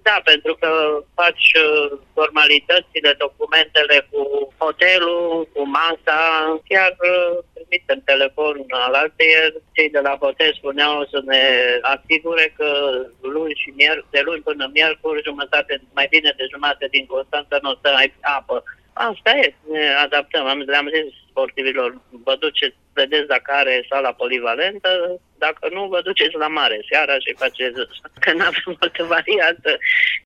Da, pentru că faci formalitățile, documentele cu hotelul, cu masa, chiar trimitem telefon alaltăieri. Cei de la hotel spuneau să ne asigure că de luni până miercuri, mai bine de jumătate din Constanța nu o să ai apă. Asta e, ne adaptăm. Le-am zis sportivilor, vă duceți, vedeți dacă are sala polivalentă, dacă nu, vă duceți la mare seara și faceți, că nu avem altă variantă.